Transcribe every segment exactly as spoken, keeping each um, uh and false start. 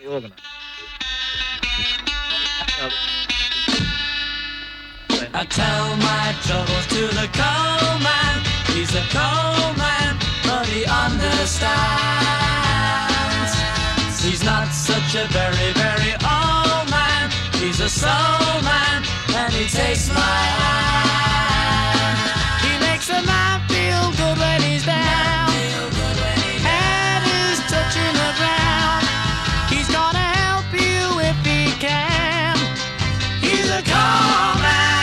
perfectly organized. I tell my troubles to the coal man. He's a coal man, but he understands. He's not such a very, very old man. He's a soul man, and he takes my hand. He makes a man feel good when he's down. Head is touching the ground. He's gonna help you if he can. He's a coal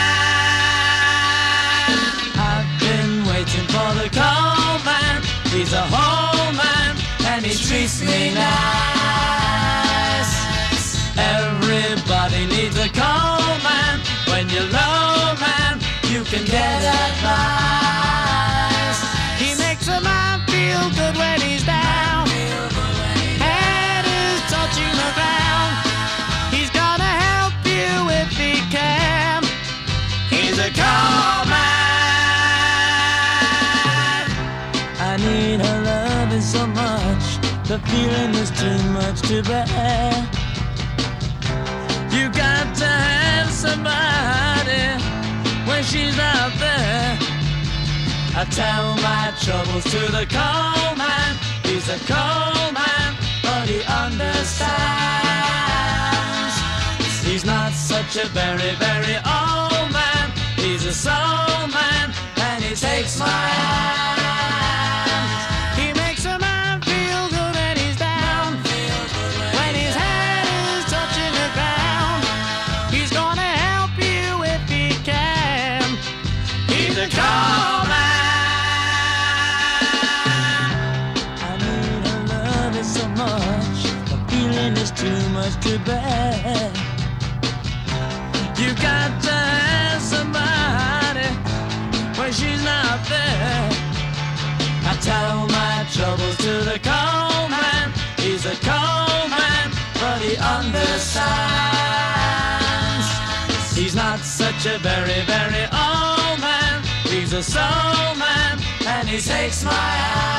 man. I've been waiting for the coal man. He's a whole man, and he treats me nice. Everybody needs a coal man. When you're low, man, you can get advice. He makes a man feel good when he's down. Head is touching the ground. He's gonna help you if he can. He's a coal man. I need her loving so much. The feeling is too much to bear. You got to have somebody when she's out there. I tell my troubles to the coal man. He's a coal man, but he understands. He's not such a very, very old man. He's a soul man, and he takes my hand. He makes a man feel good when he's down. When his head is touching the ground. He's gonna help you if he can. He's a coal man. I need her loving so much. The feeling is too much to bear. You got to have somebody when she's not there. I tell my troubles to the coal man. He's a coal man, but he understands. He's not such a very, very old man. He's a soul man, and he takes my hand.